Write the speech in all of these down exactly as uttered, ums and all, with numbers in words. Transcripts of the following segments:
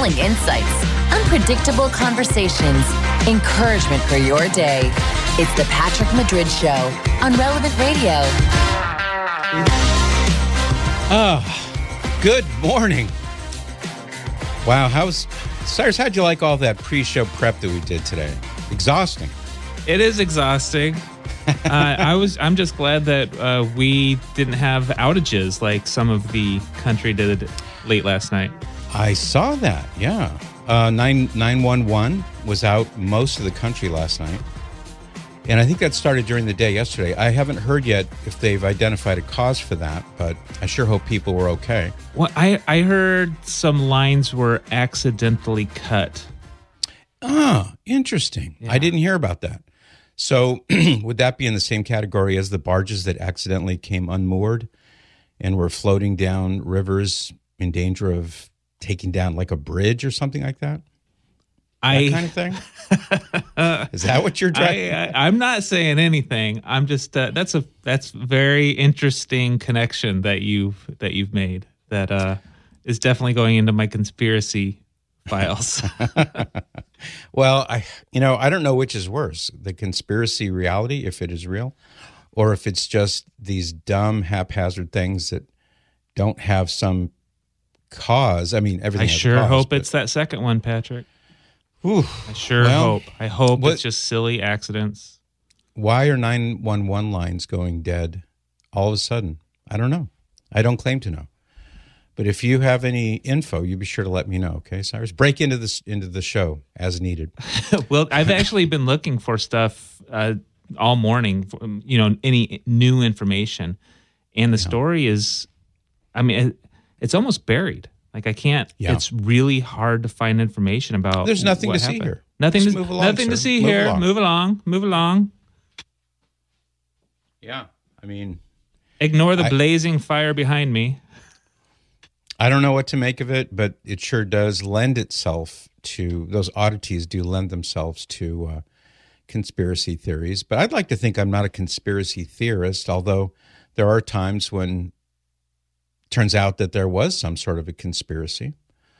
compelling insights, unpredictable conversations, encouragement for your day. It's the Patrick Madrid Show on Relevant Radio. Ah, good morning. Wow, how's Cyrus? How'd you like all that pre-show prep that we did today? Exhausting. It is exhausting. uh, I was. I'm just glad that uh, we didn't have outages like some of the country did late last night. I saw that. Yeah, uh, nine nine one one was out most of the country last night, and I think that started during the day yesterday. I haven't heard yet if they've identified a cause for that, but I sure hope people were okay. Well, I I heard some lines were accidentally cut. Ah, interesting. Yeah. I didn't hear about that. So would that be in the same category as the barges that accidentally came unmoored and were floating down rivers in danger of taking down like a bridge or something like that? I, that kind of thing? Is that what you're driving? I, I, I'm not saying anything. I'm just uh, that's a that's very interesting connection that you've that you've made. That uh, is definitely going into my conspiracy files. Well, I you know I don't know which is worse, the conspiracy reality, if it is real, or if it's just these dumb haphazard things that don't have some cause. I mean, everything. I has sure a cause, hope but, it's that second one, Patrick. Whew, I sure well, hope. I hope what, it's just silly accidents. Why are nine one one lines going dead all of a sudden? I don't know. I don't claim to know. But if you have any info, you be sure to let me know, okay, Cyrus? Break into this into the show as needed. Well, I've actually been looking for stuff uh, all morning, for, you know, any new information. And the yeah. story is, I mean, it, it's almost buried. Like I can't, yeah. it's really hard to find information about There's nothing what to happened. see here. Nothing, Just to, move along, nothing sir. to see move here. Along. Move along. Move along. Yeah, I mean. Ignore the I, blazing fire behind me. I don't know what to make of it, but it sure does lend itself to, those oddities do lend themselves to uh, conspiracy theories. But I'd like to think I'm not a conspiracy theorist, although there are times when it turns out that there was some sort of a conspiracy.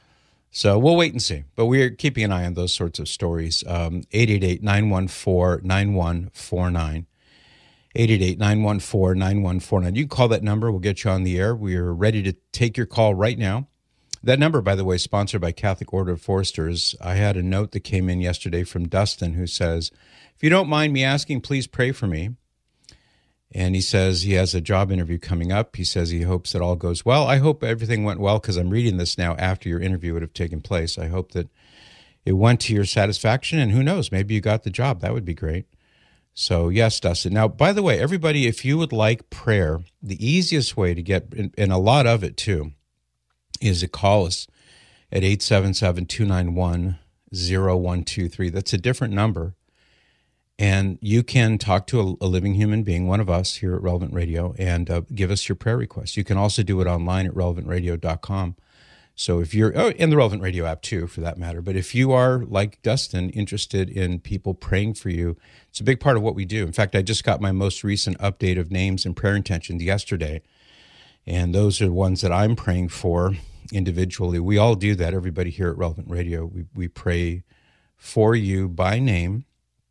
So we'll wait and see. But we're keeping an eye on those sorts of stories. Um, eight eight eight, nine one four, nine one four nine. eight eight eight, nine one four, nine one four nine. You can call that number. We'll get you on the air. We are ready to take your call right now. That number, by the way, is sponsored by Catholic Order of Foresters. I had a note that came in yesterday from Dustin who says, if you don't mind me asking, please pray for me. And he says he has a job interview coming up. He says he hopes that all goes well. I hope everything went well because I'm reading this now after your interview would have taken place. I hope that it went to your satisfaction. And who knows, maybe you got the job. That would be great. So, yes, Dustin. Now, by the way, everybody, if you would like prayer, the easiest way to get, and a lot of it too, is to call us at eight seven seven, two nine one, zero one two three. That's a different number. And you can talk to a, a living human being, one of us here at Relevant Radio, and uh, give us your prayer request. You can also do it online at relevant radio dot com. So if you're, oh, and the Relevant Radio app too, for that matter. But if you are, like Dustin, interested in people praying for you, it's a big part of what we do. In fact, I just got my most recent update of names and prayer intentions yesterday. And those are the ones that I'm praying for individually. We all do that, everybody here at Relevant Radio. We, we pray for you by name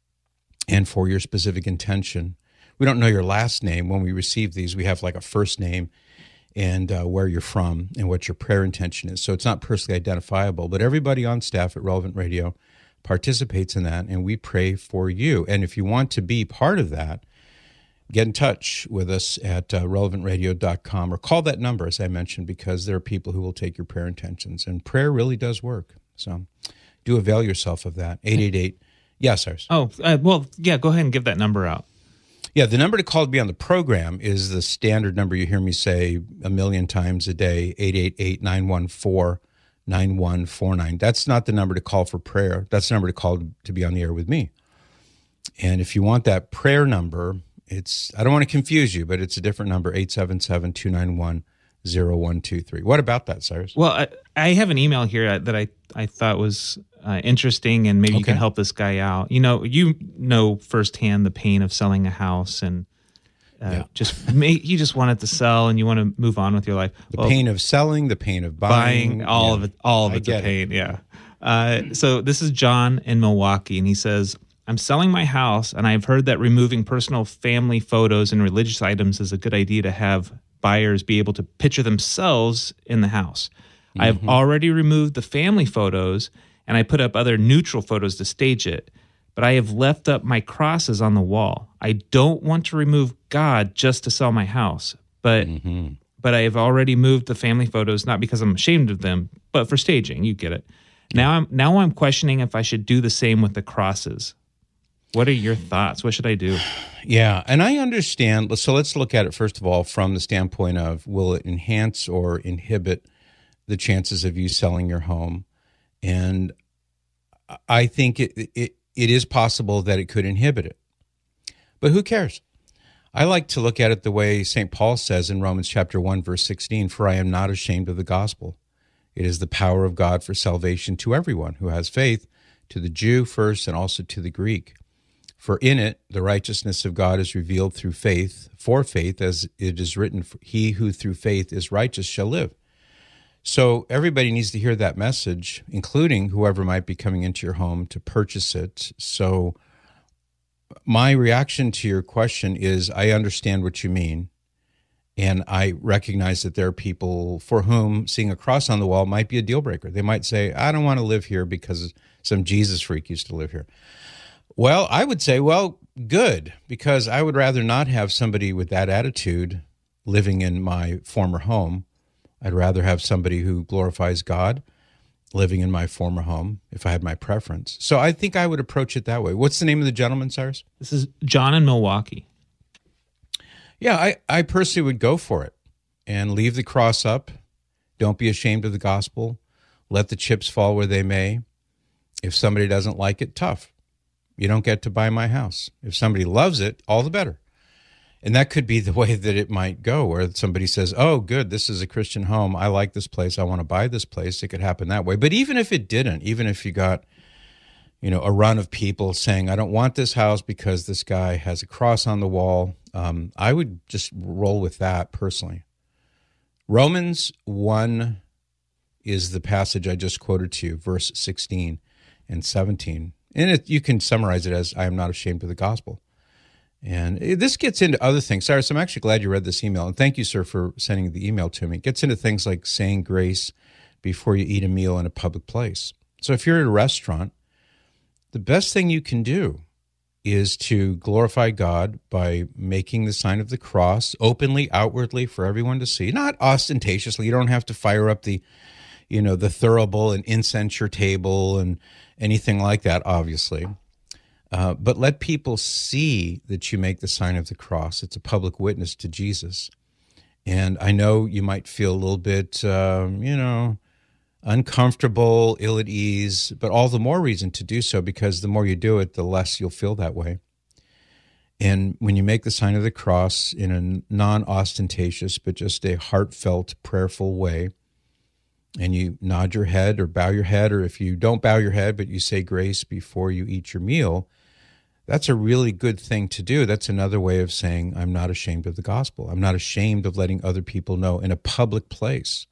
and for your specific intention. We don't know your last name. When we receive these, we have like a first name and uh, where you're from and what your prayer intention is. So it's not personally identifiable, but everybody on staff at Relevant Radio participates in that, and we pray for you. And if you want to be part of that, get in touch with us at uh, relevant radio dot com or call that number, as I mentioned, because there are people who will take your prayer intentions, and prayer really does work. So do avail yourself of that. eight eight eight. Yeah, Cyrus. Oh, uh, well, yeah, go ahead and give that number out. Yeah, the number to call to be on the program is the standard number you hear me say a million times a day, eight eight eight, nine one four, nine one four nine. That's not the number to call for prayer. That's the number to call to be on the air with me. And if you want that prayer number, it's, I don't want to confuse you, but it's a different number, eight seven seven, two nine one, zero one two three. What about that, Cyrus? Well, I, I have an email here that I, I thought was uh, interesting, and maybe okay. you can help this guy out. You know, you know firsthand the pain of selling a house, and Uh, Yeah. Just make, you just want it to sell, and you want to move on with your life. The Well, pain of selling, the pain of buying, buying, all yeah. of it, all of I it's a get it. pain. Yeah. Uh, so this is John in Milwaukee, and he says, "I'm selling my house, and I've heard that removing personal family photos and religious items is a good idea to have buyers be able to picture themselves in the house. I've Mm-hmm. already removed the family photos, and I put up other neutral photos to stage it. But I have left up my crosses on the wall. I don't want to remove God just to sell my house, but Mm-hmm. but I have already moved the family photos, not because I'm ashamed of them, but for staging. You get it. Now I'm now I'm questioning if I should do the same with the crosses. What are your thoughts? What should I do?" Yeah, and I understand. So let's look at it, first of all, from the standpoint of, will it enhance or inhibit the chances of you selling your home? And I think it, it, it is possible that it could inhibit it. But who cares? I like to look at it the way Saint Paul says in Romans chapter one, verse sixteen, "For I am not ashamed of the gospel. It is the power of God for salvation to everyone who has faith, to the Jew first and also to the Greek. For in it the righteousness of God is revealed through faith, for faith, as it is written, he who through faith is righteous shall live." So everybody needs to hear that message, including whoever might be coming into your home to purchase it. So my reaction to your question is, I understand what you mean, and I recognize that there are people for whom seeing a cross on the wall might be a deal breaker. They might say, "I don't want to live here because some Jesus freak used to live here." Well, I would say, well, good, because I would rather not have somebody with that attitude living in my former home. I'd rather have somebody who glorifies God living in my former home if I had my preference. So I think I would approach it that way. What's the name of the gentleman, Cyrus? This is John in Milwaukee. Yeah, I, I personally would go for it and leave the cross up. Don't be ashamed of the gospel. Let the chips fall where they may. If somebody doesn't like it, tough. You don't get to buy my house. If somebody loves it, all the better. And that could be the way that it might go, where somebody says, "Oh, good, this is a Christian home. I like this place. I want to buy this place." It could happen that way. But even if it didn't, even if you got, you know, a run of people saying, "I don't want this house because this guy has a cross on the wall," um, I would just roll with that personally. Romans one is the passage I just quoted to you, verse sixteen and seventeen. And it, you can summarize it as, "I am not ashamed of the gospel." And it, this gets into other things. Cyrus, I'm actually glad you read this email. And thank you, sir, for sending the email to me. It gets into things like saying grace before you eat a meal in a public place. So if you're at a restaurant, the best thing you can do is to glorify God by making the sign of the cross openly, outwardly, for everyone to see. Not ostentatiously. You don't have to fire up the, you know, the thurible and incense your table and anything like that, obviously. Uh, but let people see that you make the sign of the cross. It's a public witness to Jesus. And I know you might feel a little bit, um, you know, uncomfortable, ill at ease, but all the more reason to do so, because the more you do it, the less you'll feel that way. And when you make the sign of the cross in a non-ostentatious, but just a heartfelt, prayerful way, and you nod your head or bow your head, or if you don't bow your head, but you say grace before you eat your meal, that's a really good thing to do. That's another way of saying, I'm not ashamed of the gospel. I'm not ashamed of letting other people know in a public place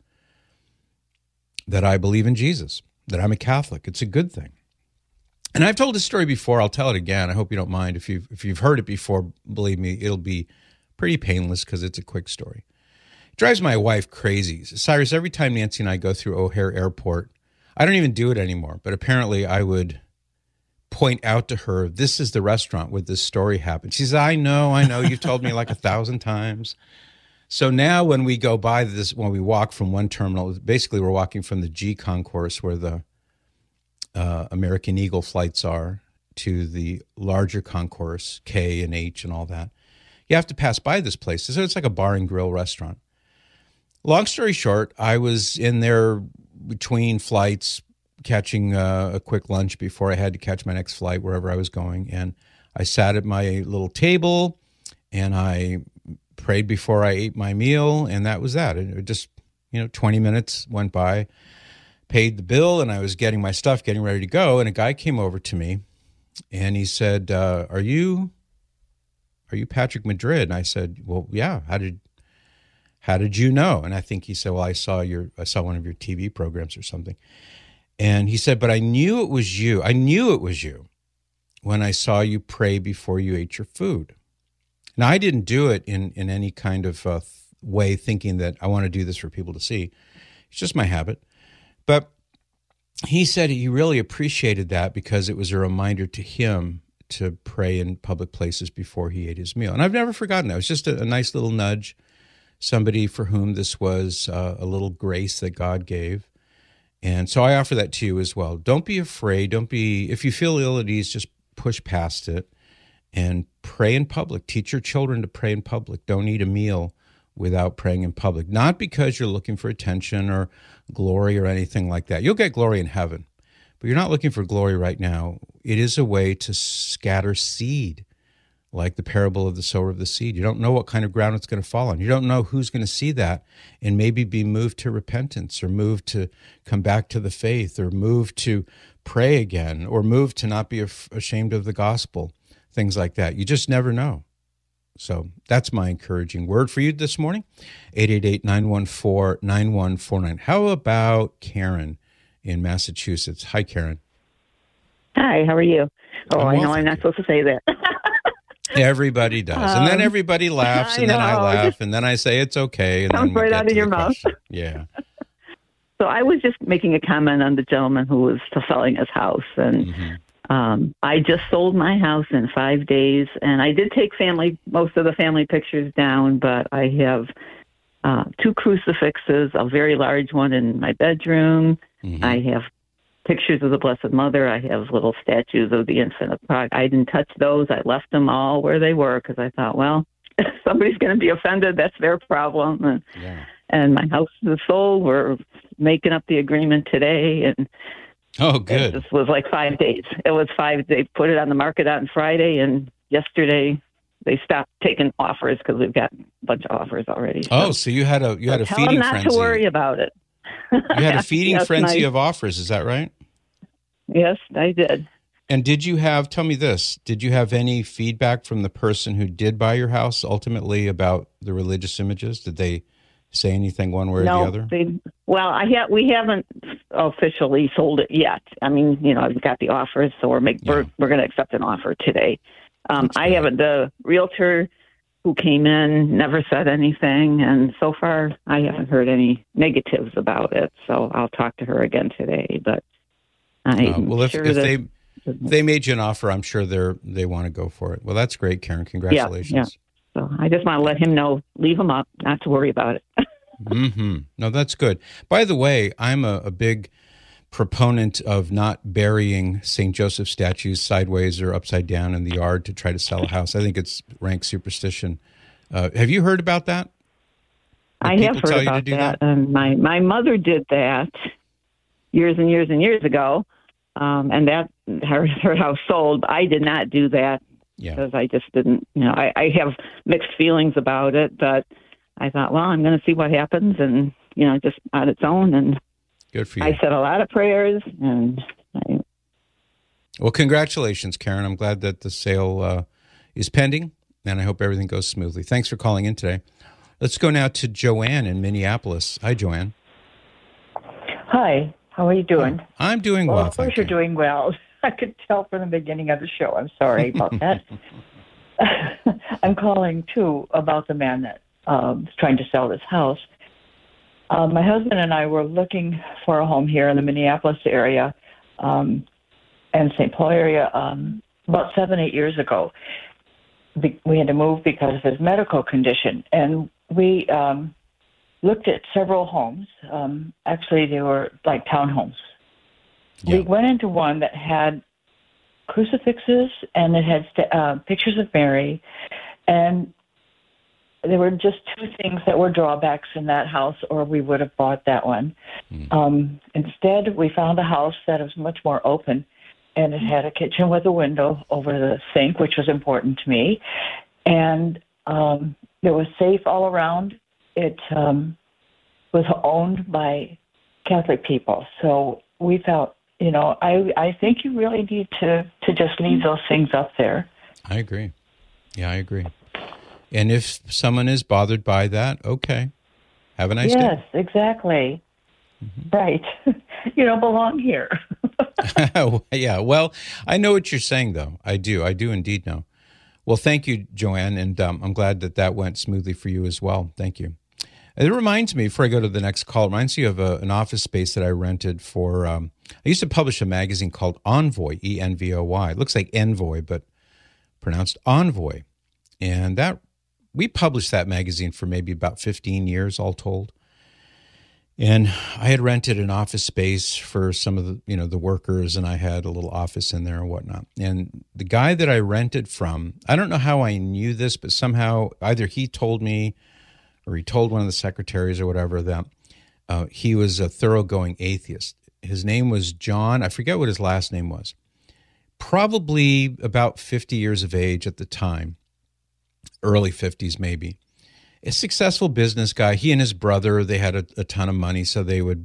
that I believe in Jesus, that I'm a Catholic. It's a good thing. And I've told this story before. I'll tell it again. I hope you don't mind. If you've, if you've heard it before, believe me, it'll be pretty painless because it's a quick story. It drives my wife crazy. Cyrus, every time Nancy and I go through O'Hare Airport, I don't even do it anymore, but apparently I would point out to her, this is the restaurant where this story happened. She says, I know, I know, you've told me like a thousand times. So now when we go by this, when we walk from one terminal, basically we're walking from the G concourse where the uh, American Eagle flights are to the larger concourse, K and H and all that. You have to pass by this place. So it's like a bar and grill restaurant. Long story short, I was in there between flights, catching uh, a quick lunch before I had to catch my next flight wherever I was going. And I sat at my little table and I prayed before I ate my meal. And that was that. It just, you know, twenty minutes went by, paid the bill, and I was getting my stuff, getting ready to go. And a guy came over to me and he said, uh, are you, are you Patrick Madrid? And I said, well, yeah. How did how did you know? And I think he said, well, I saw your I saw one of your T V programs or something. And he said, but I knew it was you. I knew it was you when I saw you pray before you ate your food. Now, I didn't do it in, in any kind of uh, way thinking that I want to do this for people to see. It's just my habit. But he said he really appreciated that because it was a reminder to him to pray in public places before he ate his meal. And I've never forgotten that. It was just a, a nice little nudge, somebody for whom this was uh, a little grace that God gave. And so I offer that to you as well. Don't be afraid. Don't be, if you feel ill at ease, just push past it and pray in public. Teach your children to pray in public. Don't eat a meal without praying in public. Not because you're looking for attention or glory or anything like that. You'll get glory in heaven, but you're not looking for glory right now. It is a way to scatter seed, like the parable of the sower of the seed. You don't know what kind of ground it's going to fall on. You don't know who's going to see that and maybe be moved to repentance or moved to come back to the faith or moved to pray again or moved to not be ashamed of the gospel, things like that. You just never know. So that's my encouraging word for you this morning, eight eight eight, nine one four, nine one four nine. How about Karen in Massachusetts? Hi, Karen. Hi, how are you? Oh, I'm I well, know I'm not you. supposed to say that. Everybody does. Um, and then everybody laughs, and I then I know, laugh, just and then I say it's okay. And comes then we right get out to of your the mouth. question. Yeah. So I was just making a comment on the gentleman who was selling his house. And Mm-hmm. um, I just sold my house in five days. And I did take family, most of the family pictures down, but I have uh, two crucifixes, a very large one in my bedroom. Mm-hmm. I have pictures of the Blessed Mother. I have little statues of the Infant of Prague. I didn't touch those. I left them all where they were because I thought, well, if somebody's going to be offended, that's their problem. And, Yeah. and my house is sold. We're making up the agreement today. And Oh, good. it just was like five days. It was five. They put it on the market on Friday, and yesterday they stopped taking offers because we've got a bunch of offers already. Oh, so, so you had a you had a tell feeding them not frenzy. to worry about it. You had a feeding Yes, frenzy nice. of offers. Is that right? Yes, I did. And did you have? Tell me this. Did you have any feedback from the person who did buy your house ultimately about the religious images? Did they say anything one way or no, the other? They, well, I ha- we haven't officially sold it yet. I mean, you know, I've got the offers, so we're make, Yeah. we're, we're going to accept an offer today. Um, That's I great. haven't. The realtor who came in never said anything, and so far I haven't heard any negatives about it. So I'll talk to her again today. But I'm Uh, well, if, sure if that they if they made you an offer, I'm sure they're they want to go for it. Well, that's great, Karen. Congratulations. so I just want to let him know, leave him up, not to worry about it. Mm-hmm. No, that's good. By the way, I'm a, a big proponent of not burying Saint Joseph statues sideways or upside down in the yard to try to sell a house. I think it's rank superstition. Uh, have you heard about that? Did I have people tell heard you to about do that. And my, my mother did that years and years and years ago. Um, and that her, her house sold. I did not do that Yeah. because I just didn't, you know, I, I have mixed feelings about it, but I thought, well, I'm going to see what happens and, you know, just on its own. And Good for you. I said a lot of prayers and I, Well, congratulations, Karen. I'm glad that the sale uh, is pending, and I hope everything goes smoothly. Thanks for calling in today. Let's go now to Joanne in Minneapolis. Hi, Joanne. Hi, how are you doing? I'm doing well, Well, of thank course you're you. doing well. I could tell from the beginning of the show. I'm sorry about that. I'm calling, too, about the man that um, is trying to sell this house. Uh, my husband and I were looking for a home here in the Minneapolis area um, and Saint Paul area um, about seven, eight years ago. Be- we had to move because of his medical condition. And we um, looked at several homes. Um, actually, they were like townhomes. Yeah. We went into one that had crucifixes and it had st- uh, pictures of Mary. And there were just two things that were drawbacks in that house, or we would have bought that one. Mm. Um, instead, we found a house that was much more open, and it had a kitchen with a window over the sink, which was important to me. And um, it was safe all around. It um, was owned by Catholic people. So we felt, you know, I I think you really need to, to just leave those things up there. I agree. Yeah, I agree. And if someone is bothered by that, okay. Have a nice yes, day. Yes, exactly. Mm-hmm. Right. You don't belong here. Yeah, well, I know what you're saying, though. I do. I do indeed know. Well, thank you, Joanne, and um, I'm glad that that went smoothly for you as well. Thank you. It reminds me, before I go to the next call, it reminds me of a, an office space that I rented for, um, I used to publish a magazine called Envoy, E N V O Y. It looks like Envoy, but pronounced Envoy. And that we published that magazine for maybe about fifteen years, all told. And I had rented an office space for some of the, you know, the workers, and I had a little office in there and whatnot. And the guy that I rented from, I don't know how I knew this, but somehow either he told me or he told one of the secretaries or whatever that uh, he was a thoroughgoing atheist. His name was John. I forget what his last name was. Probably about fifty years of age at the time, early fifties maybe. A successful business guy. He and his brother, they had a, a ton of money, so they would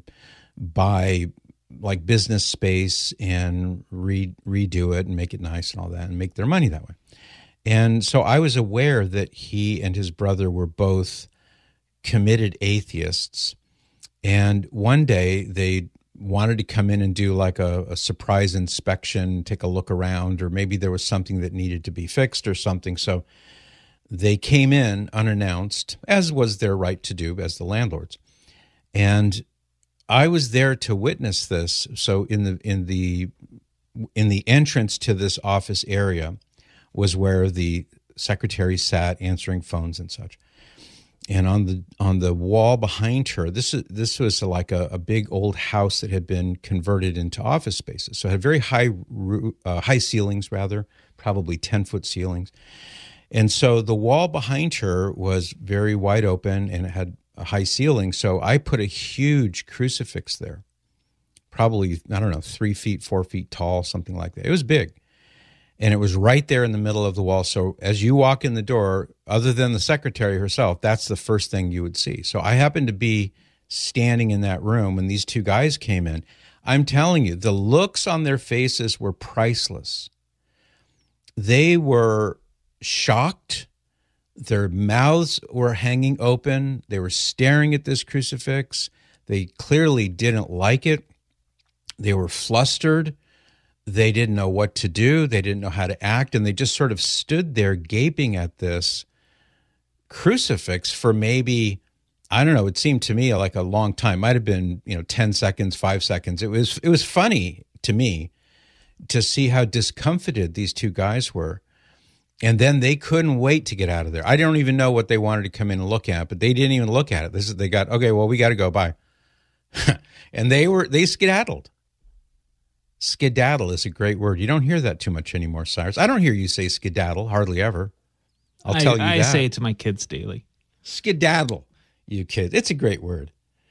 buy like business space and re, redo it and make it nice and all that and make their money that way. And so I was aware that he and his brother were both committed atheists. And one day they wanted to come in and do like a, a surprise inspection, take a look around, or maybe there was something that needed to be fixed or something. So they came in unannounced, as was their right to do as the landlords. And I was there to witness this. So in the in the in the entrance to this office area was where the secretary sat answering phones and such. And on the on the wall behind her, this is this was like a, a big old house that had been converted into office spaces. So it had very high uh, high ceilings, rather, probably ten foot ceilings. And so the wall behind her was very wide open and it had a high ceiling. So I put a huge crucifix there, probably, I don't know, three feet, four feet tall, something like that. It was big. And it was right there in the middle of the wall. So as you walk in the door, other than the secretary herself, that's the first thing you would see. So I happened to be standing in that room when these two guys came in. I'm telling you, the looks on their faces were priceless. They were shocked. Their mouths were hanging open. They were staring at this crucifix. They clearly didn't like it. They were flustered. They didn't know what to do. They didn't know how to act. And they just sort of stood there gaping at this crucifix for maybe, I don't know, it seemed to me like a long time. Might have been, you know, ten seconds, five seconds. It was, it was funny to me to see how discomfited these two guys were. And then they couldn't wait to get out of there. I don't even know what they wanted to come in and look at, but they didn't even look at it. This is, they got, okay, well, we got to go, bye. And they were, they skedaddled. Skedaddle is a great word. You don't hear that too much anymore, Cyrus. I don't hear you say skedaddle, hardly ever. I'll I, tell you I that. say it to my kids daily. Skedaddle, you kids. It's a great word.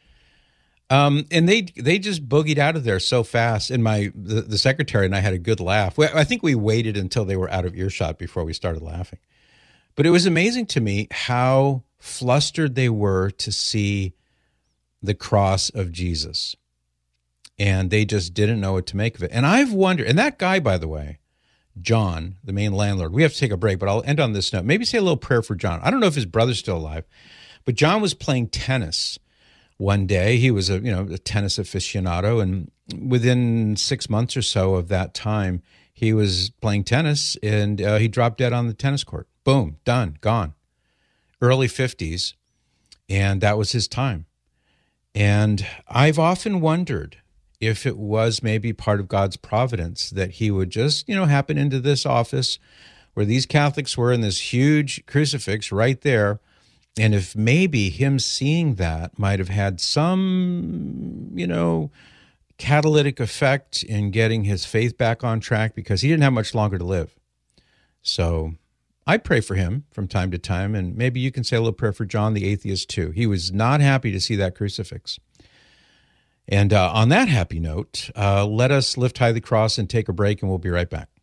Um, and they they just boogied out of there so fast. And my the, the secretary and I had a good laugh. I think we waited until they were out of earshot before we started laughing. But it was amazing to me how flustered they were to see the cross of Jesus. And they just didn't know what to make of it. And I've wondered, and that guy, by the way, John, the main landlord, we have to take a break, but I'll end on this note. Maybe say a little prayer for John. I don't know if his brother's still alive, but John was playing tennis one day. He was a, you know, a tennis aficionado, and within six months or so of that time, he was playing tennis, and uh, he dropped dead on the tennis court. Boom, done, gone. Early fifties, and that was his time. And I've often wondered if it was maybe part of God's providence that he would just, you know, happen into this office where these Catholics were in this huge crucifix right there. And if maybe him seeing that might have had some, you know, catalytic effect in getting his faith back on track, because he didn't have much longer to live. So I pray for him from time to time, and maybe you can say a little prayer for John the atheist too. He was not happy to see that crucifix. And uh, on that happy note, uh, let us lift high the cross and take a break, and we'll be right back.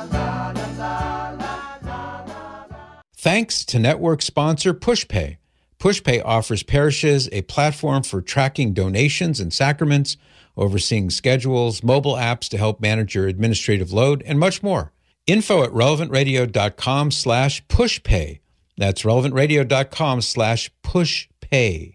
Thanks to network sponsor PushPay. PushPay offers parishes a platform for tracking donations and sacraments, overseeing schedules, mobile apps to help manage your administrative load, and much more. Info at relevantradio.com slash pushpay. That's relevantradio.com slash pushpay.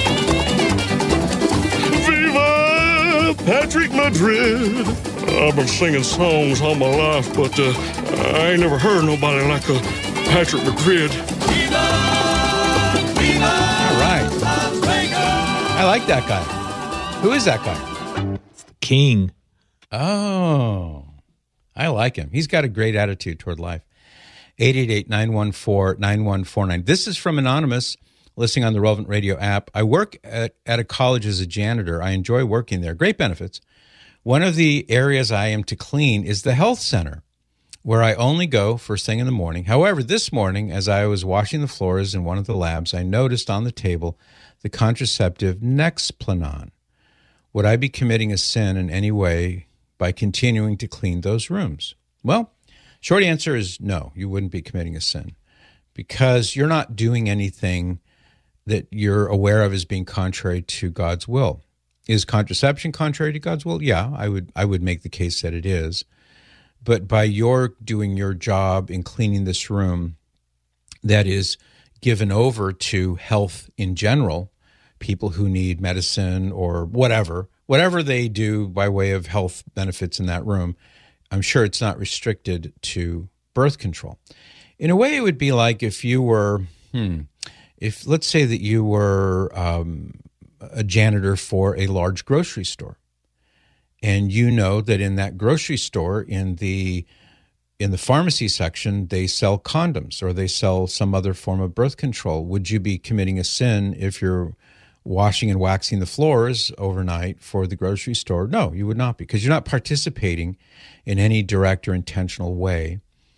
Viva Patrick Madrid. I've been singing songs all my life, but uh, I ain't never heard nobody like a Patrick Madrid. Viva, viva, all right. I like that guy. Who is that guy? It's the king. Oh, I like him. He's got a great attitude toward life. eight eight eight, nine one four, nine one four nine. This is from Anonymous, listening on the Relevant Radio app. I work at, at a college as a janitor. I enjoy working there. Great benefits. One of the areas I am to clean is the health center, where I only go first thing in the morning. However, this morning, as I was washing the floors in one of the labs, I noticed on the table the contraceptive Nexplanon. Would I be committing a sin in any way by continuing to clean those rooms? Well, short answer is no, you wouldn't be committing a sin, because you're not doing anything that you're aware of as being contrary to God's will. Is contraception contrary to God's will? Yeah, I would I would make the case that it is. But by your doing your job in cleaning this room that is given over to health in general, people who need medicine or whatever, whatever they do by way of health benefits in that room, I'm sure it's not restricted to birth control. In a way, it would be like if you were, hmm, if let's say that you were um, a janitor for a large grocery store, and you know that in that grocery store, in the in the pharmacy section, they sell condoms or they sell some other form of birth control. Would you be committing a sin if you're washing and waxing the floors overnight for the grocery store? No, you would not be, because you're not participating in any direct or intentional way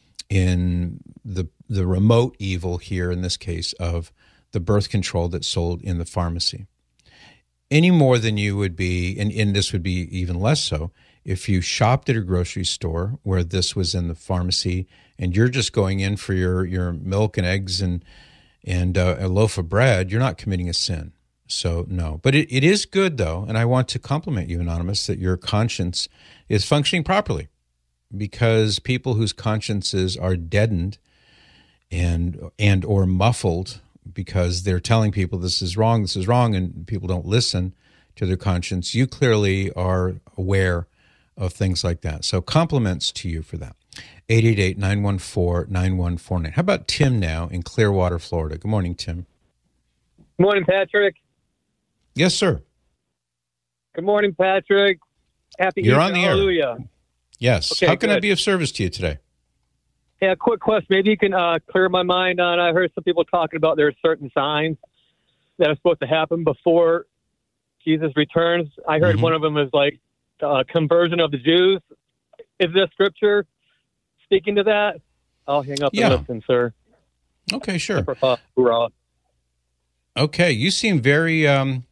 in the the remote evil here, in this case, of the birth control that's sold in the pharmacy. Any more than you would be, and, and this would be even less so, if you shopped at a grocery store where this was in the pharmacy and you're just going in for your, your milk and eggs and, and uh, a loaf of bread, you're not committing a sin. So no, but it, it is good though, and I want to compliment you, Anonymous, that your conscience is functioning properly, because people whose consciences are deadened and and or muffled because they're telling people this is wrong, this is wrong, and people don't listen to their conscience, you clearly are aware of things like that. So compliments to you for that. eight eight eight, nine one four, nine one four nine. How about Tim now in Clearwater, Florida? Good morning, Tim. Good morning, Patrick. Yes, sir. Good morning, Patrick. Happy You're Easter. on the Hallelujah. air. Yes. Okay, How can good. I be of service to you today? Yeah, quick question. Maybe you can uh, clear my mind on, I heard some people talking about there are certain signs that are supposed to happen before Jesus returns. I heard Mm-hmm. one of them is like uh, conversion of the Jews. Is this scripture speaking to that? I'll hang up Yeah. and listen, sir. Okay, sure. Hoorah. Okay, you seem very, um,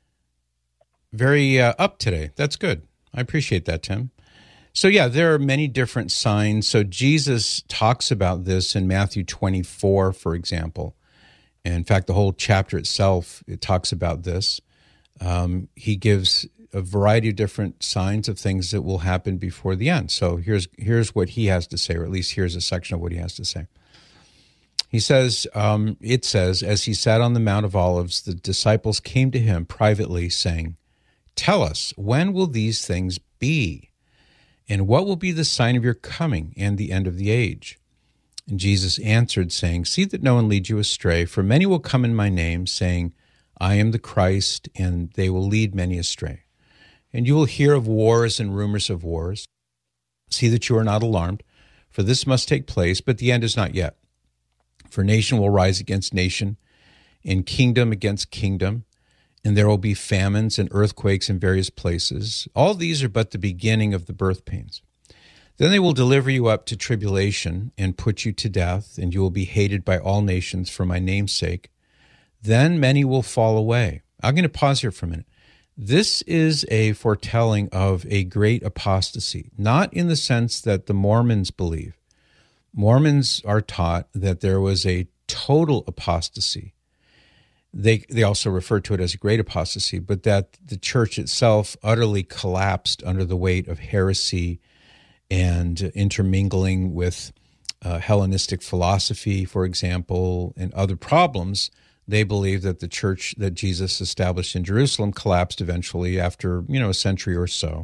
very uh, up today. That's good. I appreciate that, Tim. So yeah, there are many different signs. So Jesus talks about this in Matthew twenty-four, for example. And in fact, the whole chapter itself, it talks about this. Um, he gives a variety of different signs of things that will happen before the end. So here's here's what he has to say, or at least here's a section of what he has to say. He says, um, it says, as he sat on the Mount of Olives, the disciples came to him privately, saying, "Tell us, when will these things be? And what will be the sign of your coming and the end of the age?" And Jesus answered, saying, "See that no one leads you astray, for many will come in my name, saying, I am the Christ, and they will lead many astray. And you will hear of wars and rumors of wars. See that you are not alarmed, for this must take place, but the end is not yet. For nation will rise against nation, and kingdom against kingdom, and there will be famines and earthquakes in various places. All these are but the beginning of the birth pains. Then they will deliver you up to tribulation and put you to death, and you will be hated by all nations for my name's sake. Then many will fall away." I'm going to pause here for a minute. This is a foretelling of a great apostasy, not in the sense that the Mormons believe. Mormons are taught that there was a total apostasy, They they also refer to it as a great apostasy, but that the church itself utterly collapsed under the weight of heresy and intermingling with uh, Hellenistic philosophy, for example, and other problems. They believe that the church that Jesus established in Jerusalem collapsed eventually after, you know, a century or so,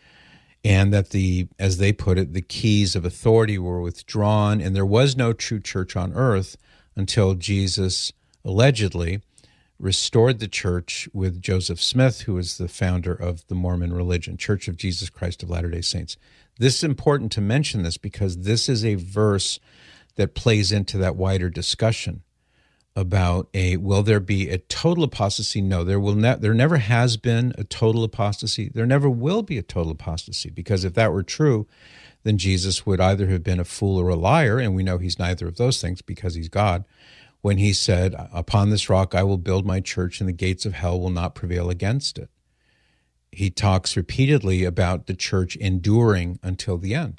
and that the, as they put it, the keys of authority were withdrawn, and there was no true church on earth until Jesus allegedly restored the church with Joseph Smith, who was the founder of the Mormon religion, Church of Jesus Christ of Latter-day Saints. This is important to mention this because this is a verse that plays into that wider discussion about a, will there be a total apostasy? No, there will ne- there never has been a total apostasy. There never will be a total apostasy, because if that were true, then Jesus would either have been a fool or a liar, and we know he's neither of those things because he's God, when he said, upon this rock I will build my church and the gates of hell will not prevail against it. He talks repeatedly about the church enduring until the end.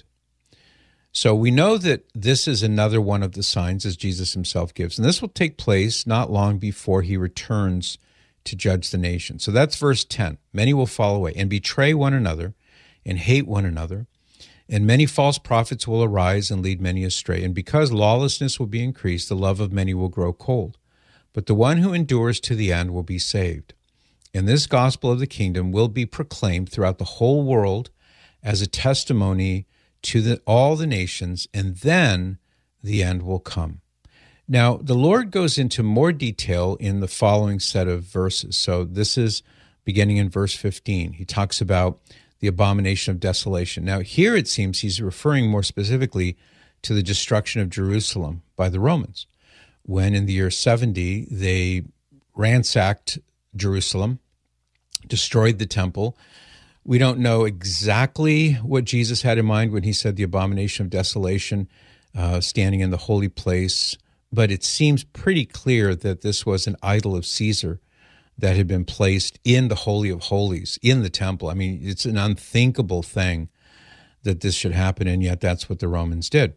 So we know that this is another one of the signs as Jesus himself gives, and this will take place not long before he returns to judge the nation. So that's verse ten. Many will fall away and betray one another and hate one another, and many false prophets will arise and lead many astray. And because lawlessness will be increased, the love of many will grow cold. But the one who endures to the end will be saved. And this gospel of the kingdom will be proclaimed throughout the whole world as a testimony to the, all the nations, and then the end will come. Now, the Lord goes into more detail in the following set of verses. So this is beginning in verse fifteen. He talks about the abomination of desolation. Now, here it seems he's referring more specifically to the destruction of Jerusalem by the Romans, when in the year seventy, they ransacked Jerusalem, destroyed the temple. We don't know exactly what Jesus had in mind when he said the abomination of desolation, uh, standing in the holy place, but it seems pretty clear that this was an idol of Caesar that had been placed in the Holy of Holies, in the temple. I mean, it's an unthinkable thing that this should happen, and yet that's what the Romans did.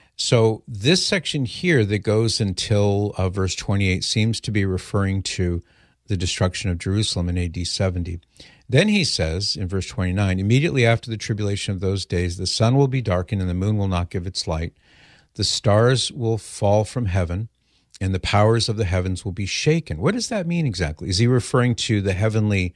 So this section here that goes until uh, verse twenty-eight seems to be referring to the destruction of Jerusalem in A D seventy. Then he says in verse twenty-nine, immediately after the tribulation of those days, the sun will be darkened and the moon will not give its light. The stars will fall from heaven and the powers of the heavens will be shaken. What does that mean exactly? Is he referring to the heavenly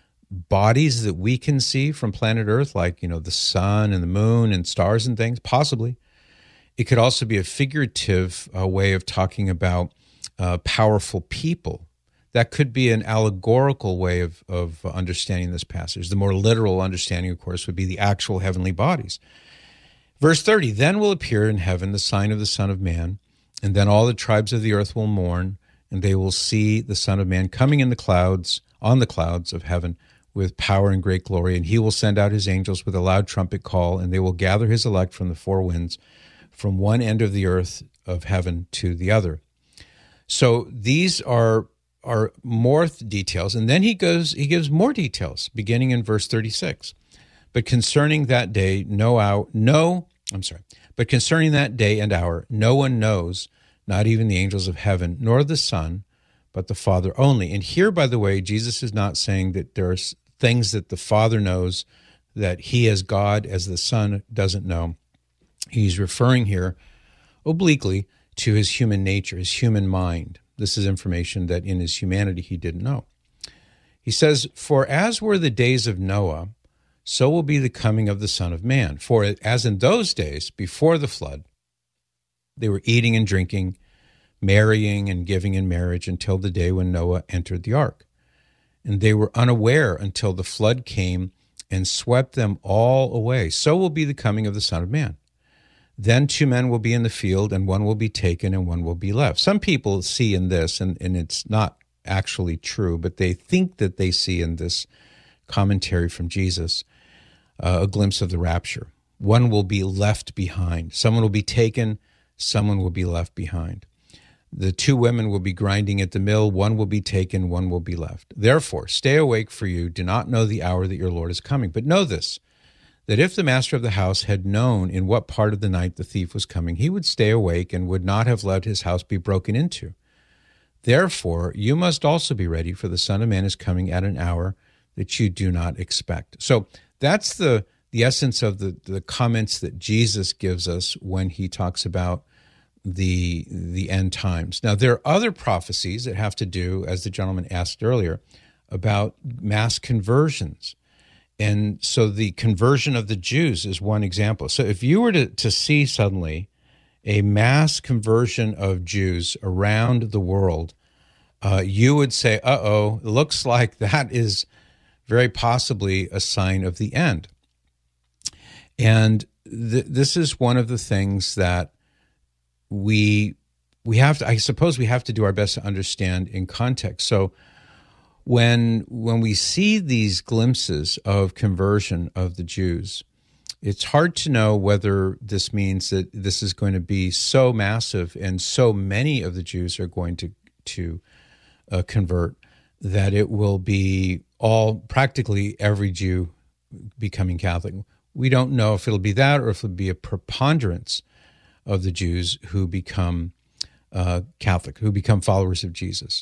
bodies that we can see from planet Earth, like, you know, the sun and the moon and stars and things? Possibly. It could also be a figurative uh, way of talking about uh, powerful people. That could be an allegorical way of, of understanding this passage. The more literal understanding, of course, would be the actual heavenly bodies. Verse thirty, then will appear in heaven the sign of the Son of Man, and then all the tribes of the earth will mourn, and they will see the Son of Man coming in the clouds, on the clouds of heaven, with power and great glory. And he will send out his angels with a loud trumpet call, and they will gather his elect from the four winds, from one end of the earth of heaven to the other. So these are are more details, and then he goes he gives more details, beginning in verse thirty-six. But concerning that day, no hour, no, I'm sorry, but concerning that day and hour, no one knows, not even the angels of heaven, nor the Son, but the Father only. And here, by the way, Jesus is not saying that there are things that the Father knows that he as God, as the Son, doesn't know. He's referring here obliquely to his human nature, his human mind. This is information that in his humanity he didn't know. He says, for as were the days of Noah, so will be the coming of the Son of Man. For as in those days, before the flood, they were eating and drinking, marrying and giving in marriage until the day when Noah entered the ark. And they were unaware until the flood came and swept them all away. So will be the coming of the Son of Man. Then two men will be in the field, and one will be taken and one will be left. Some people see in this, and, and it's not actually true, but they think that they see in this commentary from Jesus uh, a glimpse of the rapture. One will be left behind. Someone will be taken, someone will be left behind. The two women will be grinding at the mill. One will be taken, one will be left. Therefore, stay awake, for you do not know the hour that your Lord is coming. But know this, that if the master of the house had known in what part of the night the thief was coming, he would stay awake and would not have let his house be broken into. Therefore, you must also be ready, for the Son of Man is coming at an hour that you do not expect. So that's the, the essence of the, the comments that Jesus gives us when he talks about the, the end times. Now, there are other prophecies that have to do, as the gentleman asked earlier, about mass conversions. And so the conversion of the Jews is one example. So if you were to, to see suddenly a mass conversion of Jews around the world, uh, you would say, uh-oh, it looks like that is very possibly a sign of the end. And th- this is one of the things that we we have to, I suppose we have to do our best to understand in context. So when when we see these glimpses of conversion of the Jews, it's hard to know whether this means that this is going to be so massive and so many of the Jews are going to to uh, convert that it will be all, practically every Jew becoming Catholic. We don't know if it'll be that or if it'll be a preponderance of the Jews who become uh, Catholic, who become followers of Jesus.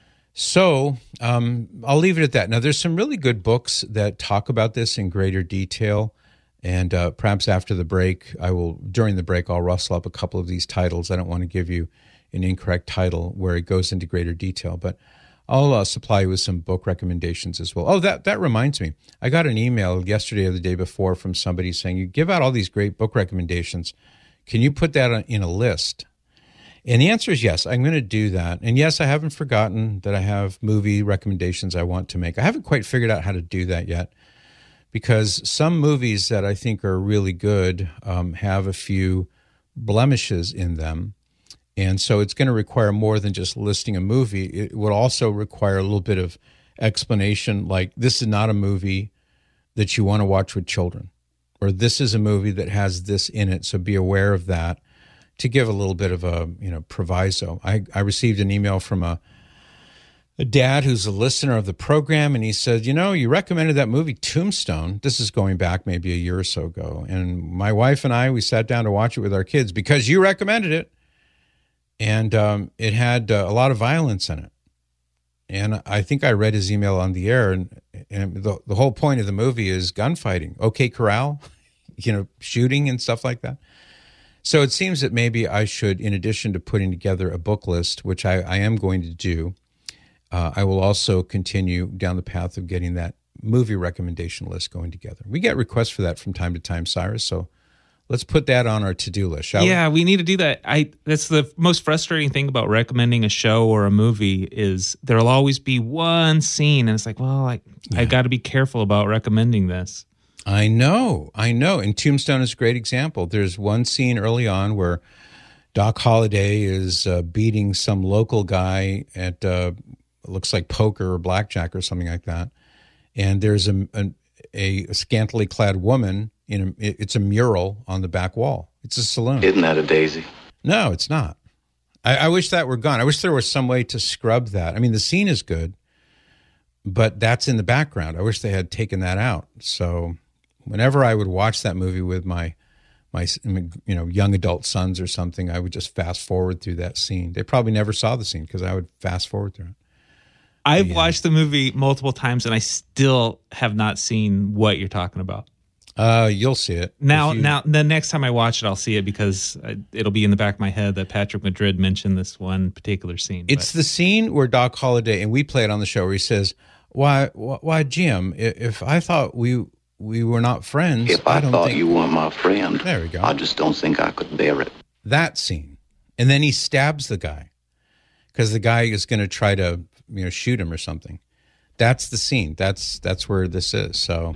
So um, I'll leave it at that. Now, there's some really good books that talk about this in greater detail. And uh, perhaps after the break, I will, during the break, I'll rustle up a couple of these titles. I don't want to give you an incorrect title where it goes into greater detail, but I'll uh, supply you with some book recommendations as well. Oh, that, that reminds me. I got an email yesterday or the day before from somebody saying, you give out all these great book recommendations. Can you put that in a list? And the answer is yes, I'm going to do that. And yes, I haven't forgotten that I have movie recommendations I want to make. I haven't quite figured out how to do that yet, because some movies that I think are really good um, have a few blemishes in them. And so it's going to require more than just listing a movie. It would also require a little bit of explanation, like this is not a movie that you want to watch with children, or this is a movie that has this in it, so be aware of that, to give a little bit of a, you know, proviso. I, I received an email from a a dad who's a listener of the program, and he said, you know, you recommended that movie Tombstone. This is going back maybe a year or so ago. And my wife and I, we sat down to watch it with our kids because you recommended it. And um, it had uh, a lot of violence in it. And I think I read his email on the air, and, and the, the whole point of the movie is gunfighting. OK Corral, you know, shooting and stuff like that. So it seems that maybe I should, in addition to putting together a book list, which I, I am going to do, Uh, I will also continue down the path of getting that movie recommendation list going together. We get requests for that from time to time, Cyrus, so let's put that on our to-do list, shall yeah, we? we need to do that. I That's the most frustrating thing about recommending a show or a movie is there'll always be one scene, and it's like, well, I, yeah. I got to be careful about recommending this. I know, I know. And Tombstone is a great example. There's one scene early on where Doc Holliday is uh, beating some local guy at... Uh, looks like poker or blackjack or something like that. And there's a, a, a scantily clad woman in a, it's a mural on the back wall. It's a saloon. Isn't that a daisy? No, it's not. I, I wish that were gone. I wish there was some way to scrub that. I mean, the scene is good, but that's in the background. I wish they had taken that out. So whenever I would watch that movie with my, my, you know, young adult sons or something, I would just fast forward through that scene. They probably never saw the scene because I would fast forward through it. I've yeah. watched the movie multiple times, and I still have not seen what you're talking about. Uh, you'll see it. Now, you... now, the next time I watch it, I'll see it because it'll be in the back of my head that Patrick Madrid mentioned this one particular scene. It's but. the scene where Doc Holliday, and we play it on the show, where he says, why, why, Jim, if I thought we we were not friends... If I, I don't thought think... you weren't my friend, there we go. I just don't think I could bear it. That scene. And then he stabs the guy because the guy is going to try to, you know, shoot him or something. That's the scene. That's that's where this is. So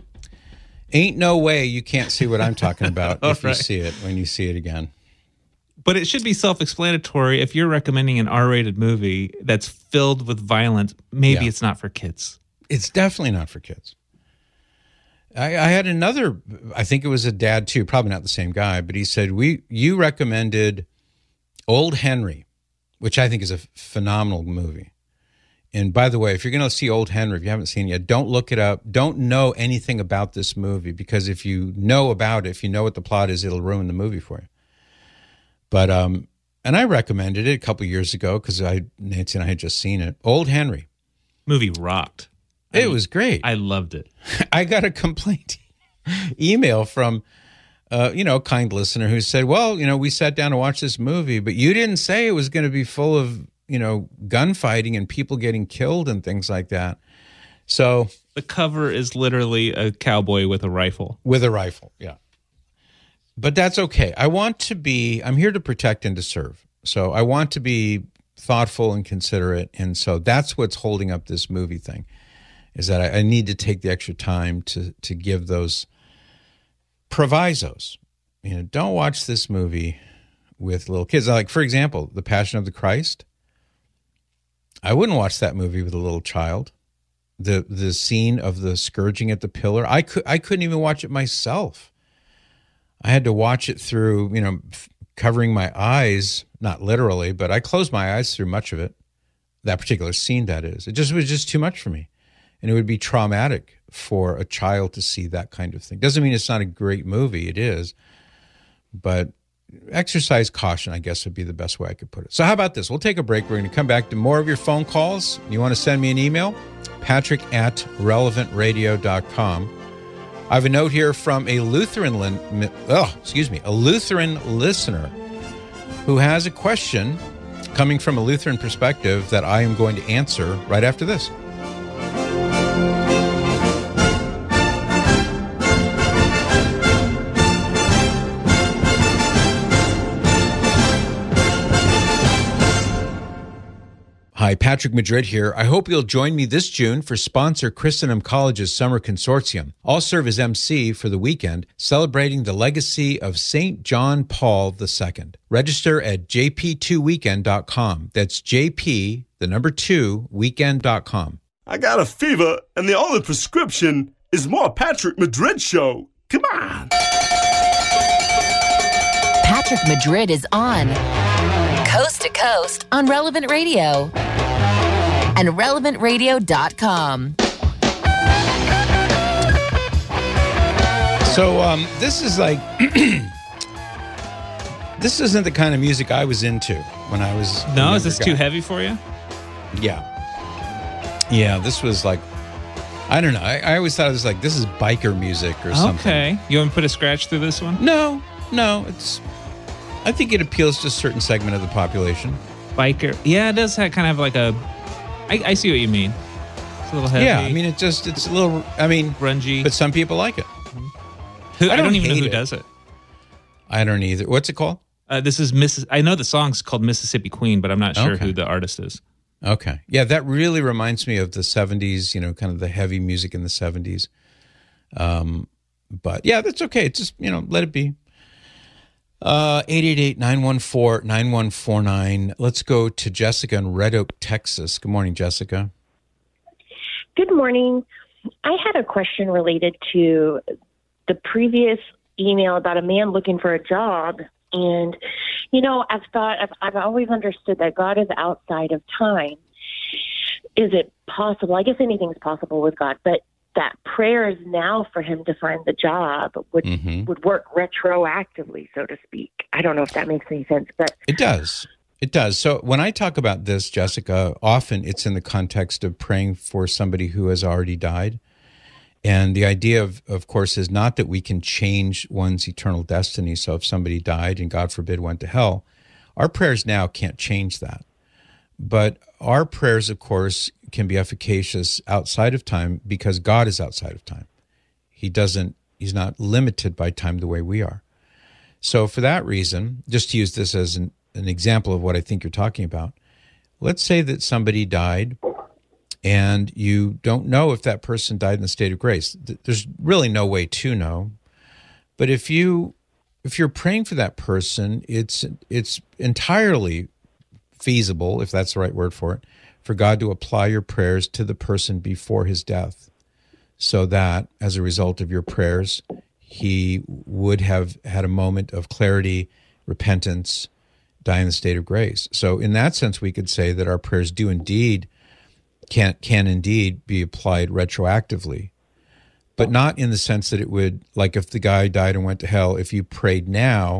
ain't no way you can't see what I'm talking about if right. you see it when you see it again. But it should be self-explanatory. If you're recommending an R-rated movie that's filled with violence, maybe yeah. it's not for kids. It's definitely not for kids. I, I had another, I think it was a dad too, probably not the same guy, but he said, "We you recommended Old Henry," which I think is a phenomenal movie. And by the way, if you're going to see Old Henry, if you haven't seen it yet, don't look it up. Don't know anything about this movie, because if you know about it, if you know what the plot is, it'll ruin the movie for you. But um, and I recommended it a couple years ago because I Nancy and I had just seen it. Old Henry. Movie rocked. It I, was great. I loved it. I got a complaint email from, uh, you know, a kind listener who said, well, you know, we sat down to watch this movie, but you didn't say it was going to be full of, you know, gunfighting and people getting killed and things like that. So the cover is literally a cowboy with a rifle. With a rifle, yeah. But that's okay. I want to be, I'm here to protect and to serve. So I want to be thoughtful and considerate. And so that's what's holding up this movie thing, is that I, I need to take the extra time to to give those provisos. You know, don't watch this movie with little kids. Like, for example, The Passion of the Christ. I wouldn't watch that movie with a little child. The the scene of the scourging at the pillar, I could I couldn't even watch it myself. I had to watch it through, you know, f- covering my eyes, not literally, but I closed my eyes through much of it. That particular scene, that is. It just was just too much for me. And it would be traumatic for a child to see that kind of thing. Doesn't mean it's not a great movie. It is. But exercise caution, I guess, would be the best way I could put it. So how about this? We'll take a break. We're going to come back to more of your phone calls. You want to send me an email? Patrick at relevant radio dot com. I have a note here from a Lutheran, lin- oh, excuse me, a Lutheran listener who has a question coming from a Lutheran perspective that I am going to answer right after this. Hi, Patrick Madrid here. I hope you'll join me this June for sponsor Christendom College's Summer Consortium. I'll serve as M C for the weekend, celebrating the legacy of Saint John Paul the Second. Register at j p two weekend dot com. That's J P, the number two, weekend dot com. I got a fever, and the only prescription is more Patrick Madrid show. Come on. Patrick Madrid is on Coast to Coast on Relevant Radio and relevant radio dot com. So um, this is like, this isn't the kind of music I was into when I was a No, younger is this guy. too heavy for you? Yeah. Yeah, this was like, I don't know. I, I always thought it was like, this is biker music or something. Okay. You want to put a scratch through this one? No, no. It's. I think it appeals to a certain segment of the population. Biker. Yeah, it does have kind of like a, I, I see what you mean. It's a little heavy. Yeah, I mean, it just, it's a little, I mean, grungy. but some people like it. Who, I, I don't, don't even know hate who it. does it. I don't either. What's it called? Uh, this is Miss. I know the song's called Mississippi Queen, but I'm not sure Okay. who the artist is. Okay. Yeah, that really reminds me of the seventies, you know, kind of the heavy music in the seventies. Um, but yeah, that's okay. It's just, you know, let it be. Uh, eight eight eight, nine one four, nine one four nine. Let's go to Jessica in Red Oak, Texas. Good morning, Jessica. Good morning. I had a question related to the previous email about a man looking for a job. And, you know, I've thought, I've, I've always understood that God is outside of time. Is it possible? I guess anything's possible with God, but that prayers now for him to find the job would Mhm. would work retroactively, so to speak. I don't know if that makes any sense, but It does. It does. So when I talk about this, Jessica, often it's in the context of praying for somebody who has already died. And the idea, of, of course, is not that we can change one's eternal destiny. So if somebody died and, God forbid, went to hell, our prayers now can't change that. But our prayers, of course, can be efficacious outside of time because God is outside of time. He doesn't, he's not limited by time the way we are. So for that reason, just to use this as an, an example of what I think you're talking about, let's say that somebody died and you don't know if that person died in the state of grace. There's really no way to know. But if you if you're praying for that person, it's it's entirely feasible, if that's the right word for it, for God to apply your prayers to the person before his death, so that as a result of your prayers, he would have had a moment of clarity, repentance, die in the state of grace. So in that sense, we could say that our prayers do indeed, can can indeed be applied retroactively, but not in the sense that it would, like if the guy died and went to hell, if you prayed now,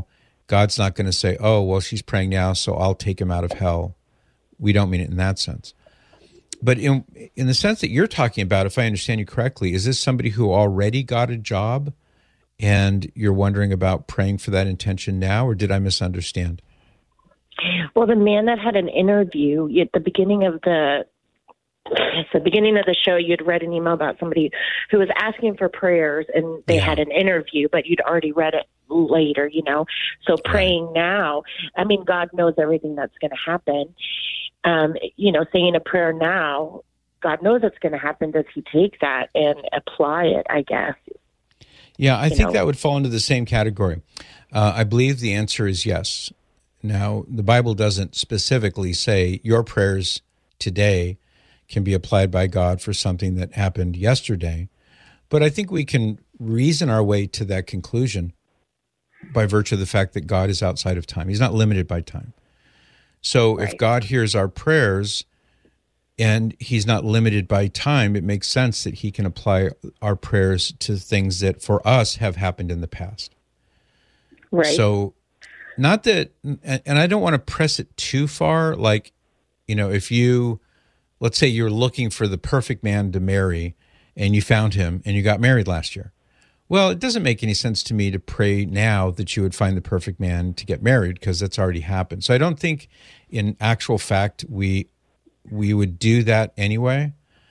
God's not going to say, oh, well, she's praying now, so I'll take him out of hell. We don't mean it in that sense. But in in the sense that you're talking about, if I understand you correctly, is this somebody who already got a job and you're wondering about praying for that intention now, or did I misunderstand? Well, the man that had an interview at the beginning of the At the beginning of the show, you'd read an email about somebody who was asking for prayers, and they Yeah. had an interview, but you'd already read it later, you know. So praying now, I mean, God knows everything that's going to happen. Um, you know, saying a prayer now, God knows it's going to happen. Does he take that and apply it, I guess? Yeah, I You think know. that would fall into the same category. Uh, I believe the answer is yes. Now, the Bible doesn't specifically say your prayers today can be applied by God for something that happened yesterday, but I think we can reason our way to that conclusion by virtue of the fact that God is outside of time. He's not limited by time. So if God hears our prayers and he's not limited by time, it makes sense that he can apply our prayers to things that for us have happened in the past. Right. So not that, and I don't want to press it too far, like, you know, if you, let's say you're looking for the perfect man to marry and you found him and you got married last year. Well, it doesn't make any sense to me to pray now that you would find the perfect man to get married because that's already happened. So I don't think in actual fact we we would do that anyway,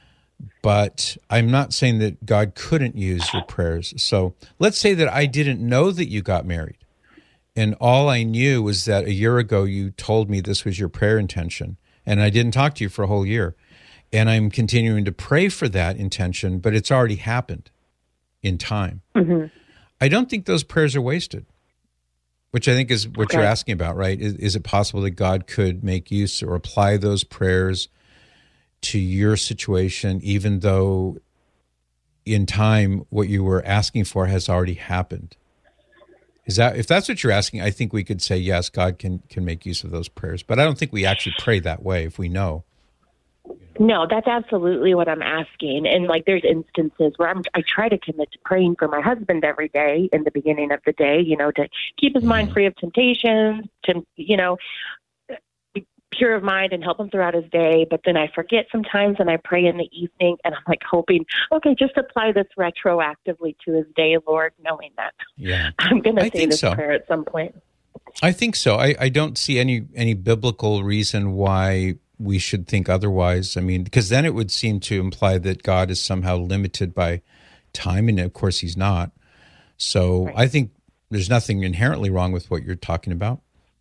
but I'm not saying that God couldn't use your prayers. So let's say that I didn't know that you got married and all I knew was that a year ago you told me this was your prayer intention and I didn't talk to you for a whole year. And I'm continuing to pray for that intention, but it's already happened in time. Mm-hmm. I don't think those prayers are wasted, which I think is what Okay. you're asking about, right? Is, is it possible that God could make use or apply those prayers to your situation, even though in time what you were asking for has already happened? Is that, if that's what you're asking, I think we could say, yes, God can, can make use of those prayers. But I don't think we actually pray that way if we know. No, that's absolutely what I'm asking. And like, there's instances where I'm, I try to commit to praying for my husband every day in the beginning of the day, you know, to keep his mind free of temptations, to, you know, be pure of mind and help him throughout his day. But then I forget sometimes and I pray in the evening and I'm like hoping, okay, just apply this retroactively to his day, Lord, knowing that Yeah. I'm going to I say think this so. prayer at some point. I think so. I, I don't see any any biblical reason why we should think otherwise. I mean, because then it would seem to imply that God is somehow limited by time, and of course he's not. So Right. I think there's nothing inherently wrong with what you're talking about.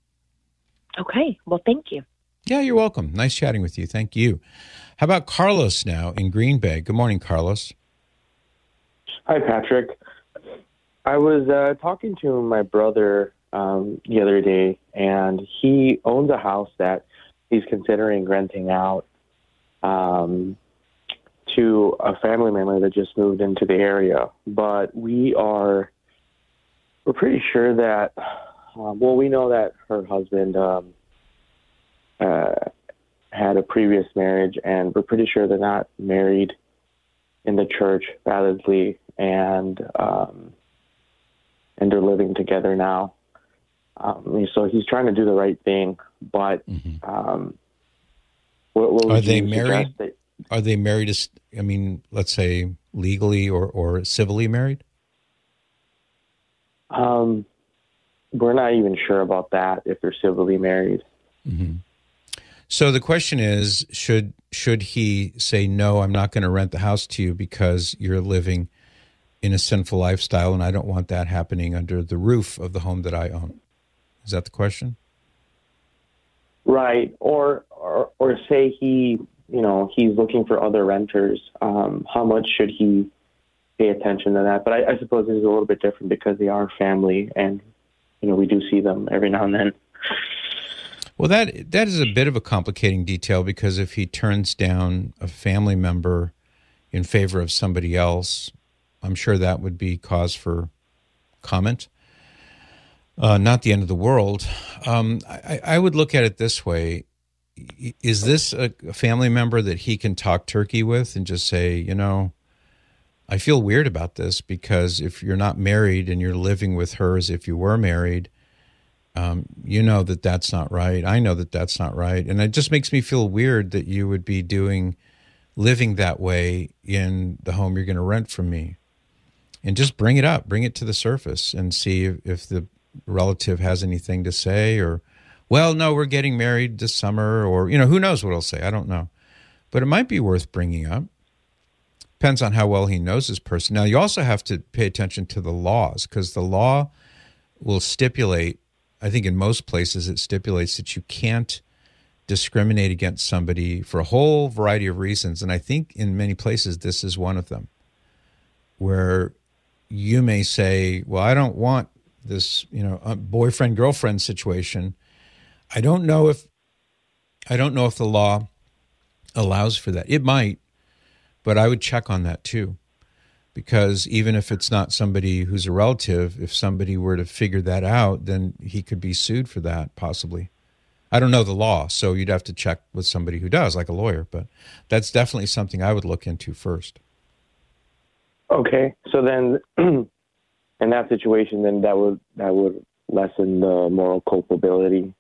Okay. Well, thank you. Yeah, you're welcome. Nice chatting with you. Thank you. How about Carlos now in Green Bay? Good morning, Carlos. Hi, Patrick. I was uh, talking to my brother um, the other day, and he owns a house that he's considering renting out um, to a family member that just moved into the area. But we are, we're pretty sure that, uh, well, we know that her husband um, uh, had a previous marriage, and we're pretty sure they're not married in the church validly, and um, and they're living together now. Um, so he's trying to do the right thing, but Mm-hmm. um, what, what Are would they you married? suggest that- Are they married, as- I mean, let's say legally or, or civilly married? Um, we're not even sure about that, if they're civilly married. Mm-hmm. So the question is, should should he say, no, I'm not going to rent the house to you because you're living in a sinful lifestyle and I don't want that happening under the roof of the home that I own? Is that the question? Right. Or, or, or say he, you know, he's looking for other renters. Um, how much should he pay attention to that? But I, I suppose this is a little bit different because they are family and, you know, we do see them every now and then. Well, that that is a bit of a complicating detail because if he turns down a family member in favor of somebody else, I'm sure that would be cause for comment. Uh, not the end of the world. Um, I, I would look at it this way. Is this a family member that he can talk turkey with and just say, you know, I feel weird about this because if you're not married and you're living with her as if you were married, Um, you know that that's not right. I know that that's not right. And it just makes me feel weird that you would be doing, living that way in the home you're going to rent from me. And just bring it up, bring it to the surface and see if, if the relative has anything to say or, well, no, we're getting married this summer or, you know, who knows what he'll say. I don't know. But it might be worth bringing up. Depends on how well he knows this person. Now, you also have to pay attention to the laws because the law will stipulate, I think in most places it stipulates that you can't discriminate against somebody for a whole variety of reasons. And I think in many places this is one of them, where you may say, well, I don't want this, you know, boyfriend-girlfriend situation. I don't know if I don't know if the law allows for that. It might. But I would check on that too, because even if it's not somebody who's a relative, if somebody were to figure that out, then he could be sued for that, possibly. I don't know the law, so you'd have to check with somebody who does, like a lawyer, but that's definitely something I would look into first. Okay, so then in that situation, then that would that would lessen the moral culpability?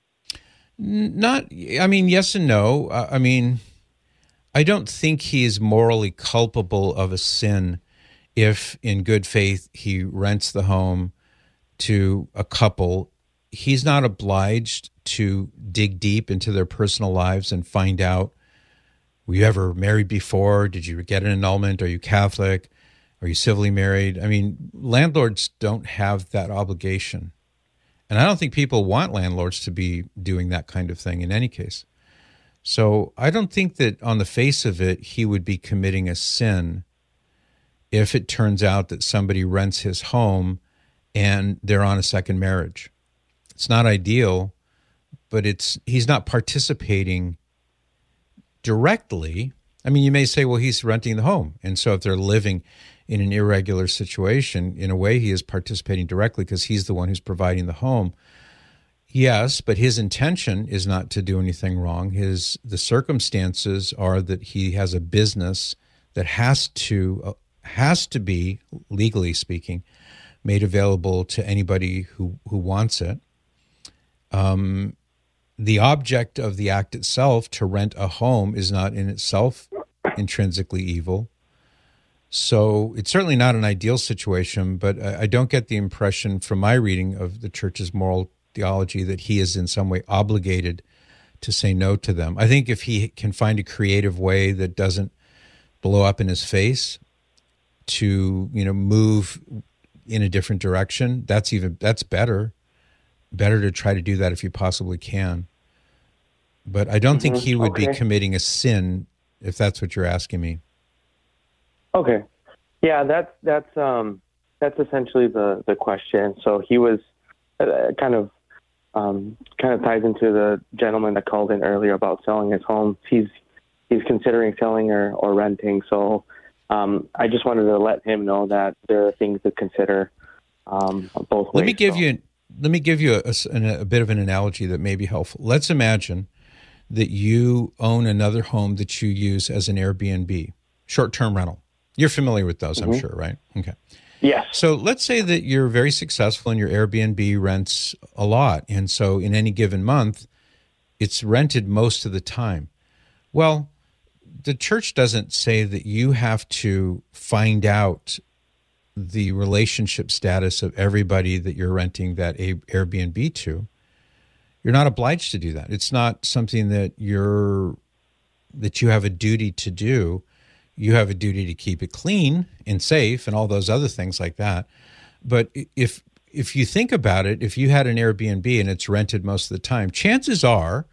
Not, I mean, yes and no. I mean... I don't think he is morally culpable of a sin if, in good faith, he rents the home to a couple. He's not obliged to dig deep into their personal lives and find out, were you ever married before? Did you get an annulment? Are you Catholic? Are you civilly married? I mean, landlords don't have that obligation. And I don't think people want landlords to be doing that kind of thing in any case. So I don't think that on the face of it, he would be committing a sin if it turns out that somebody rents his home and they're on a second marriage. It's not ideal, but it's he's not participating directly. I mean, you may say, well, he's renting the home. And so if they're living in an irregular situation, in a way he is participating directly because he's the one who's providing the home. Yes, but his intention is not to do anything wrong. His the circumstances are that he has a business that has to uh, has to be, legally speaking, made available to anybody who, who wants it. Um, the object of the act itself, to rent a home, is not in itself intrinsically evil. So it's certainly not an ideal situation, but I, I don't get the impression from my reading of the church's moral theology that he is in some way obligated to say no to them. I think if he can find a creative way that doesn't blow up in his face to, you know, move in a different direction, that's even that's better. Better to try to do that if you possibly can. But I don't mm-hmm. think he would okay. be committing a sin, if that's what you're asking me. Okay. Yeah, that's that's um that's essentially the the question. So he was uh, kind of Um, kind of ties into the gentleman that called in earlier about selling his home. He's he's considering selling or, or renting. So um, I just wanted to let him know that there are things to consider um, both ways. Let me give so. you let me give you a, a, a bit of an analogy that may be helpful. Let's imagine that you own another home that you use as an Airbnb, short-term rental. You're familiar with those, mm-hmm. I'm sure, right? Okay. Yes. So let's say that you're very successful and your Airbnb rents a lot. And so in any given month, it's rented most of the time. Well, the church doesn't say that you have to find out the relationship status of everybody that you're renting that Airbnb to. You're not obliged to do that. It's not something that you're that you have a duty to do. You have a duty to keep it clean and safe and all those other things like that. But if if you think about it, if you had an Airbnb and it's rented most of the time, chances are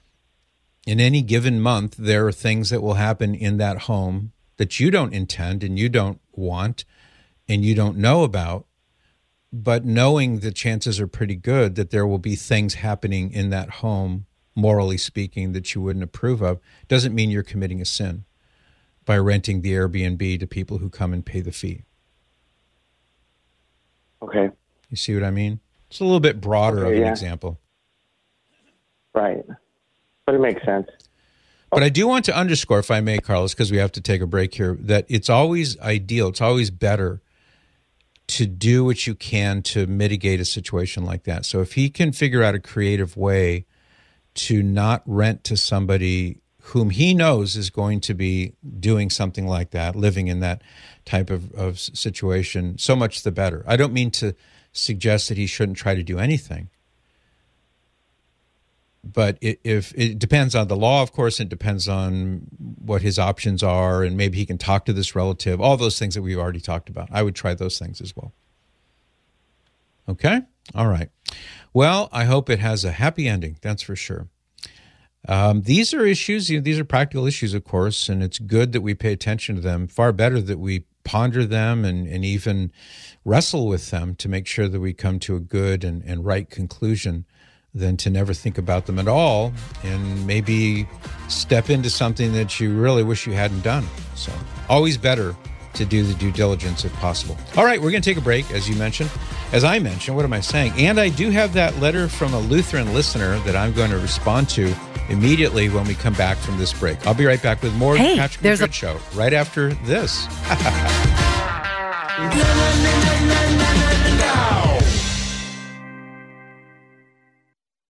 in any given month, there are things that will happen in that home that you don't intend and you don't want and you don't know about. But knowing the chances are pretty good that there will be things happening in that home, morally speaking, that you wouldn't approve of, doesn't mean you're committing a sin by renting the Airbnb to people who come and pay the fee. Okay. You see what I mean? It's a little bit broader okay, of an yeah. example. Right. But it makes sense. But I do want to underscore, if I may, Carlos, because we have to take a break here, that it's always ideal, it's always better to do what you can to mitigate a situation like that. So if he can figure out a creative way to not rent to somebody whom he knows is going to be doing something like that, living in that type of, of situation, so much the better. I don't mean to suggest that he shouldn't try to do anything. But it, if it depends on the law, of course, it depends on what his options are, and maybe he can talk to this relative, all those things that we've already talked about. I would try those things as well. Okay? All right. Well, I hope it has a happy ending, that's for sure. Um, these are issues, you know, these are practical issues, of course, and it's good that we pay attention to them. Far better that we ponder them and, and even wrestle with them to make sure that we come to a good and, and right conclusion than to never think about them at all and maybe step into something that you really wish you hadn't done. So always better to do the due diligence if possible. All right, we're going to take a break, as you mentioned. As I mentioned, what am I saying? And I do have that letter from a Lutheran listener that I'm going to respond to immediately when we come back from this break. I'll be right back with more hey, of the Patrick there's Madrid a- Show right after this.